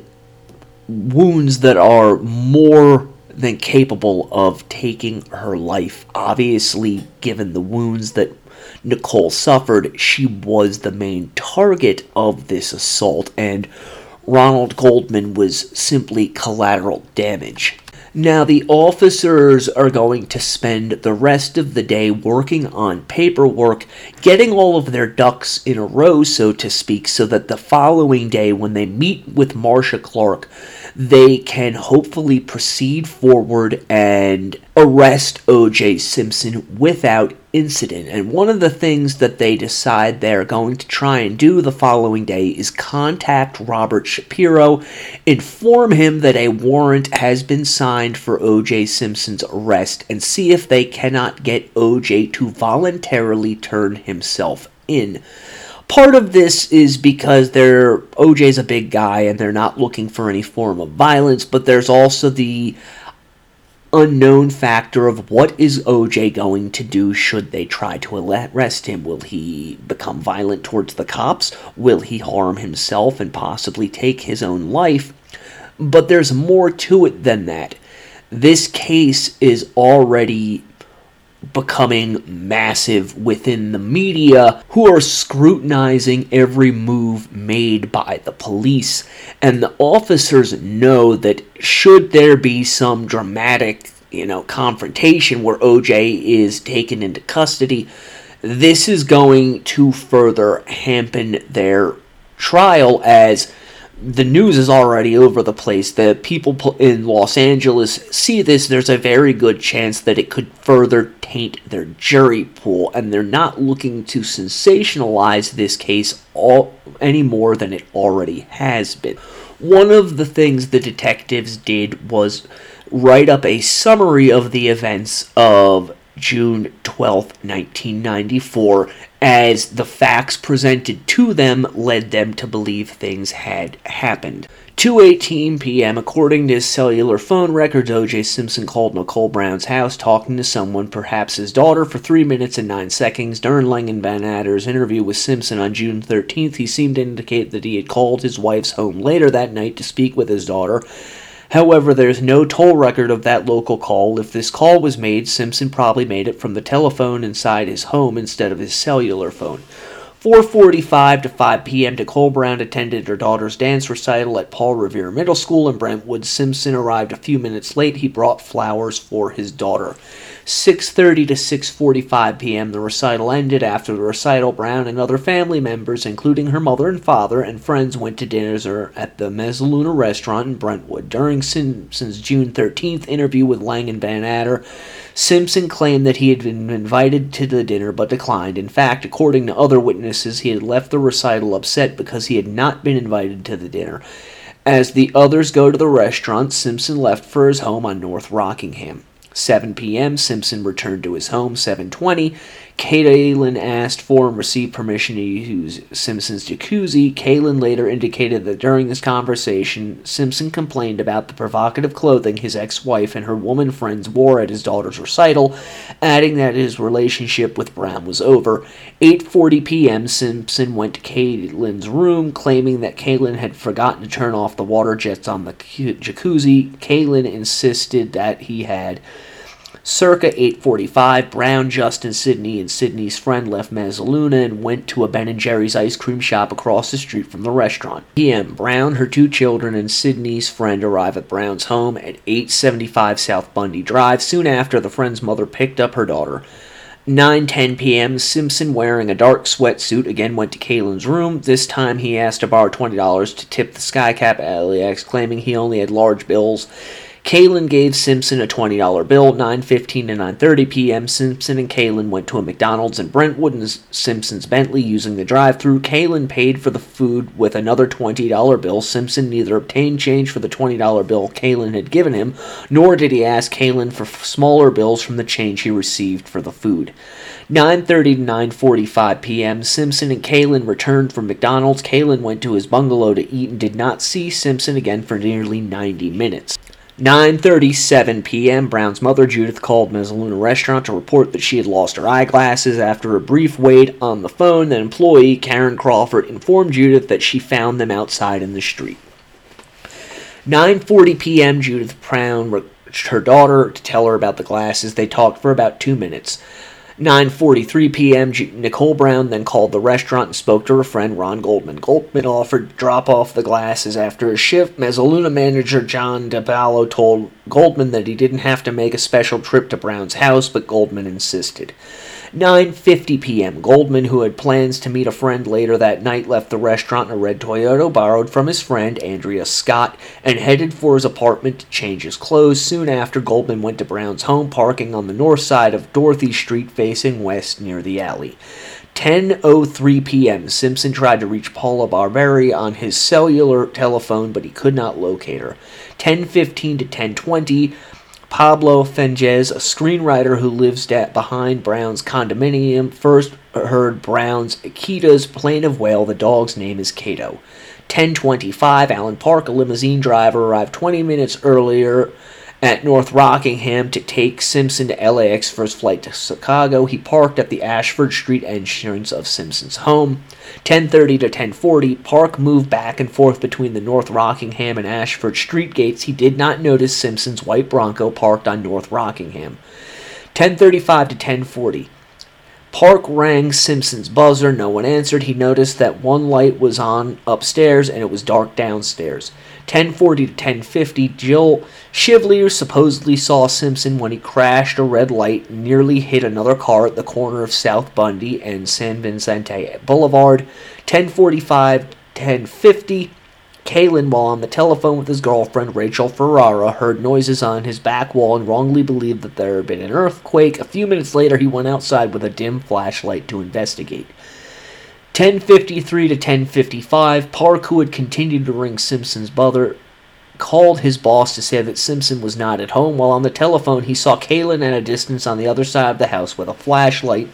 wounds that are more than capable of taking her life. Obviously, given the wounds that Nicole suffered, she was the main target of this assault, and Ronald Goldman was simply collateral damage. Now, the officers are going to spend the rest of the day working on paperwork, getting all of their ducks in a row, so to speak, so that the following day, when they meet with Marcia Clark, they can hopefully proceed forward and arrest O.J. Simpson without incident. And one of the things that they decide they're going to try and do the following day is contact Robert Shapiro, inform him that a warrant has been signed for O.J. Simpson's arrest, and see if they cannot get O.J. to voluntarily turn himself in. Part of this is because OJ's a big guy and they're not looking for any form of violence, but there's also the unknown factor of what is OJ going to do should they try to arrest him. Will he become violent towards the cops? Will he harm himself and possibly take his own life? But there's more to it than that. This case is already becoming massive within the media, who are scrutinizing every move made by the police, and the officers know that should there be some dramatic, confrontation where OJ is taken into custody, this is going to further hamper their trial, as the news is already over the place. The people in Los Angeles see this. There's a very good chance that it could further taint their jury pool, and they're not looking to sensationalize this case any more than it already has been. One of the things the detectives did was write up a summary of the events of June 12th, 1994, as the facts presented to them led them to believe things had happened. 2:18 p.m., according to his cellular phone records, O.J. Simpson called Nicole Brown's house, talking to someone, perhaps his daughter, for 3 minutes and 9 seconds. During Lang and Van Adder's interview with Simpson on June 13th, he seemed to indicate that he had called his wife's home later that night to speak with his daughter. However, there's no toll record of that local call. If this call was made, Simpson probably made it from the telephone inside his home instead of his cellular phone. 4:45 to 5 p.m. Nicole Brown attended her daughter's dance recital at Paul Revere Middle School in Brentwood. Simpson arrived a few minutes late. He brought flowers for his daughter. 6:30 to 6:45 p.m. the recital ended. After the recital, Brown and other family members, including her mother and father and friends, went to dinner at the Mezzaluna restaurant in Brentwood. During Simpson's June 13th interview with Lang and Van Adder, Simpson claimed that he had been invited to the dinner but declined. In fact, according to other witnesses, he had left the recital upset because he had not been invited to the dinner. As the others go to the restaurant, Simpson left for his home on North Rockingham. 7 p.m., Simpson returned to his home. 7:20, Kaylin asked for and received permission to use Simpson's jacuzzi. Kaylin later indicated that during this conversation, Simpson complained about the provocative clothing his ex-wife and her woman friends wore at his daughter's recital, adding that his relationship with Brown was over. 8:40 p.m., Simpson went to Kaylin's room, claiming that Kaylin had forgotten to turn off the water jets on the jacuzzi. Kaylin insisted that he had. Circa 8:45, Brown, Justin, Sidney, and Sidney's friend left Mezzaluna and went to a Ben & Jerry's ice cream shop across the street from the restaurant. p.m. Brown, her 2 children, and Sidney's friend arrive at Brown's home at 875 South Bundy Drive. Soon after, the friend's mother picked up her daughter. 9:10 p.m., Simpson, wearing a dark sweatsuit, again went to Kaylin's room. This time he asked to borrow $20 to tip the Skycap LAX, claiming he only had large bills. Kaylin gave Simpson a $20 bill. 9:15 to 9:30 p.m., Simpson and Kaylin went to a McDonald's in Brentwood in Simpson's Bentley using the drive-thru. Kaylin paid for the food with another $20 bill. Simpson neither obtained change for the $20 bill Kaylin had given him, nor did he ask Kaylin for smaller bills from the change he received for the food. 9:30 to 9:45 p.m., Simpson and Kaylin returned from McDonald's. Kaylin went to his bungalow to eat and did not see Simpson again for nearly 90 minutes. 9:37 p.m., Brown's mother, Judith, called Mezzaluna Restaurant to report that she had lost her eyeglasses. After a brief wait on the phone, the employee, Karen Crawford, informed Judith that she found them outside in the street. 9:40 p.m., Judith Brown reached her daughter to tell her about the glasses. They talked for about 2 minutes. 9:43 p.m., Nicole Brown then called the restaurant and spoke to her friend Ron Goldman. Goldman offered to drop off the glasses after his shift. Mezzaluna manager John DePaolo told Goldman that he didn't have to make a special trip to Brown's house, but Goldman insisted. 9:50 p.m., Goldman, who had plans to meet a friend later that night, left the restaurant in a red Toyota borrowed from his friend Andrea Scott and headed for his apartment to change his clothes. Soon after, Goldman went to Brown's home, parking on the north side of Dorothy Street facing west near the alley. 10:03 p.m., Simpson tried to reach Paula Barberi on his cellular telephone, but he could not locate her. 10:15 to 10:20, Pablo Fenges, a screenwriter who lives behind Brown's condominium, first heard Brown's Akita's plaintive wail. The dog's name is Kato. 10:25, Alan Park, a limousine driver, arrived 20 minutes earlier at North Rockingham to take Simpson to LAX for his flight to Chicago. He parked at the Ashford Street entrance of Simpson's home. 10:30 to 10:40, Park moved back and forth between the North Rockingham and Ashford Street gates. He did not notice Simpson's white Bronco parked on North Rockingham. 10:35 to 10:40, Park rang Simpson's buzzer. No one answered. He noticed that one light was on upstairs and it was dark downstairs. 10:40 to 10:50, Jill Shively supposedly saw Simpson when he crashed a red light and nearly hit another car at the corner of South Bundy and San Vicente Boulevard. 10:45, 10:50, Kalen, while on the telephone with his girlfriend, Rachel Ferrara, heard noises on his back wall and wrongly believed that there had been an earthquake. A few minutes later, he went outside with a dim flashlight to investigate. 10:53 to 10:55, Park, who had continued to ring Simpson's buzzer, called his boss to say that Simpson was not at home. While on the telephone, he saw Kalen at a distance on the other side of the house with a flashlight.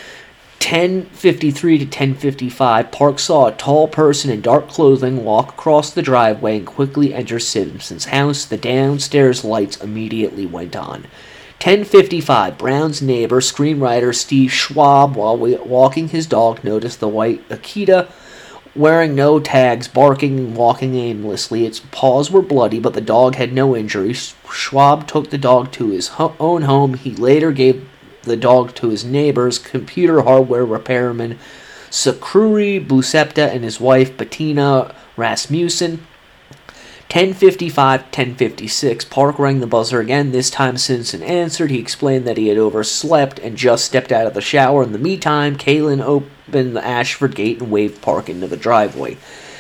10:53 to 10:55, Park saw a tall person in dark clothing walk across the driveway and quickly enter Simpson's house. The downstairs lights immediately went on. 10:55, Brown's neighbor, screenwriter Steve Schwab, while walking his dog, noticed the white Akita wearing no tags, barking and walking aimlessly. Its paws were bloody, but the dog had no injuries. Schwab took the dog to his own home. He later gave the dog to his neighbors, computer hardware repairman Sakuri Busepta and his wife Bettina Rasmussen. 10:55, 10:56, Park rang the buzzer again. This time Simpson answered. He explained that he had overslept and just stepped out of the shower. In the meantime, Kalen opened the Ashford gate and waved Park into the driveway.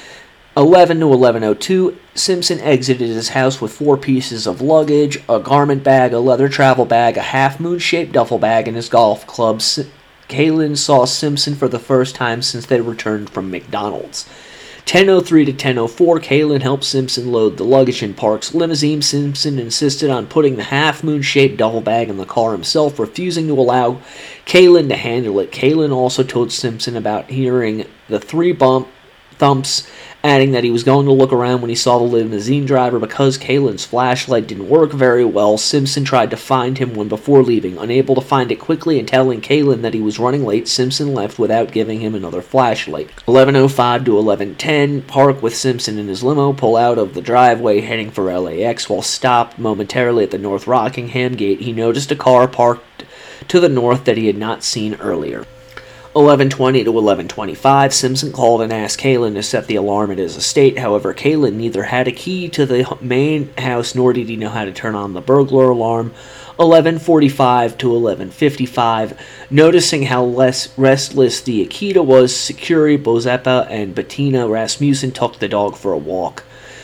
11 to 11:02, Simpson exited his house with 4 pieces of luggage, a garment bag, a leather travel bag, a half-moon-shaped duffel bag, and his golf clubs. Kalen saw Simpson for the first time since they returned from McDonald's. 10:03 to 10:04, Kalen helped Simpson load the luggage in Park's limousine. Simpson insisted on putting the half-moon-shaped duffel bag in the car himself, refusing to allow Kalen to handle it. Kalen also told Simpson about hearing the 3 thumps, adding that he was going to look around when he saw the limousine driver. Because Kalen's flashlight didn't work very well, Simpson tried to find him before leaving. Unable to find it quickly and telling Kalen that he was running late, Simpson left without giving him another flashlight. 11:05 to 11:10, Park with Simpson in his limo pull out of the driveway heading for LAX. While stopped momentarily at the North Rockingham gate, he noticed a car parked to the north that he had not seen earlier. 11:20 to 11:25, Simpson called and asked Kalen to set the alarm at his estate. However, Kalen neither had a key to the main house nor did he know how to turn on the burglar alarm. 11:45 to 11:55, noticing how less restless the Akita was, Sakuri Bozepa and Bettina Rasmussen took the dog for a walk.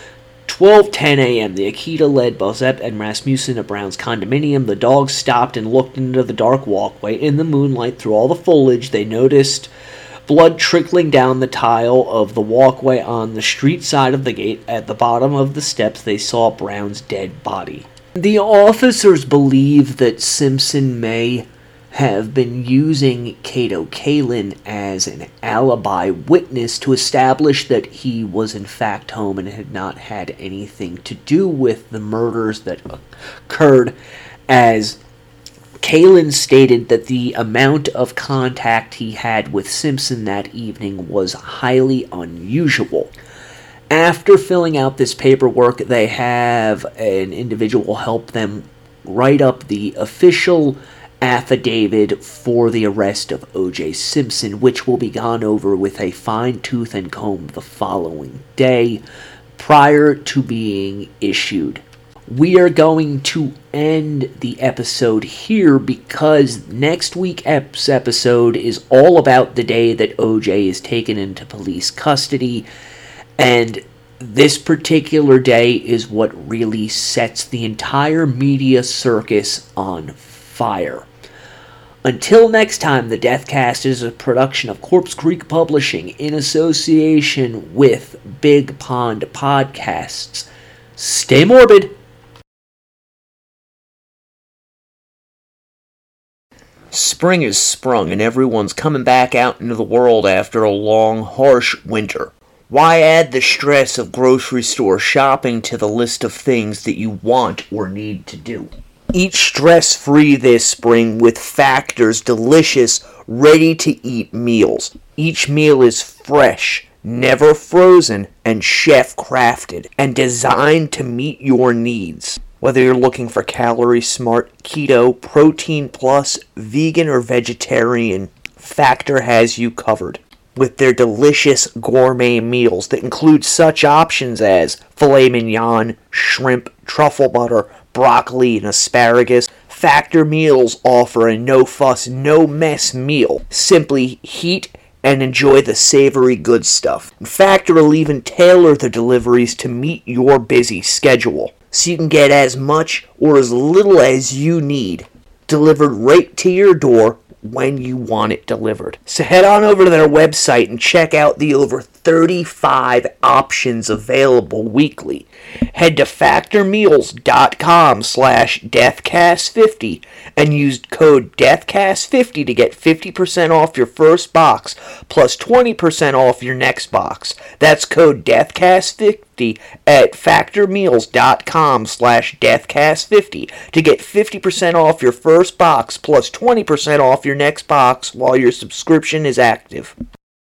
12:10 a.m., the Akita led Bozep and Rasmussen to Brown's condominium. The dogs stopped and looked into the dark walkway. In the moonlight, through all the foliage, they noticed blood trickling down the tile of the walkway on the street side of the gate. At the bottom of the steps, they saw Brown's dead body. The officers believe that Simpson may have been using Kato Kalen as an alibi witness to establish that he was in fact home and had not had anything to do with the murders that occurred, as Kalen stated that the amount of contact he had with Simpson that evening was highly unusual. After filling out this paperwork, they have an individual help them write up the official affidavit for the arrest of O.J. Simpson, which will be gone over with a fine-tooth and comb the following day prior to being issued. We are going to end the episode here because next week's episode is all about the day that O.J. is taken into police custody, and this particular day is what really sets the entire media circus on fire. Until next time, the Deathcast is a production of Corpse Creek Publishing in association with Big Pond Podcasts. Stay morbid! Spring is sprung and everyone's coming back out into the world after a long, harsh winter. Why add the stress of grocery store shopping to the list of things that you want or need to do? Eat stress-free this spring with Factor's delicious, ready-to-eat meals. Each meal is fresh, never frozen, and chef-crafted, and designed to meet your needs. Whether you're looking for calorie-smart, keto, protein plus, vegan, or vegetarian, Factor has you covered. With their delicious gourmet meals that include such options as filet mignon, shrimp, truffle butter, broccoli, and asparagus, Factor meals offer a no-fuss, no-mess meal. Simply heat and enjoy the savory good stuff. Factor will even tailor the deliveries to meet your busy schedule, so you can get as much or as little as you need delivered right to your door when you want it delivered. So head on over to their website and check out the over 35 options available weekly. Head to factormeals.com/deathcast50 and use code deathcast50 to get 50% off your first box plus 20% off your next box. That's code deathcast50 at factormeals.com/deathcast50 to get 50% off your first box plus 20% off your next box while your subscription is active.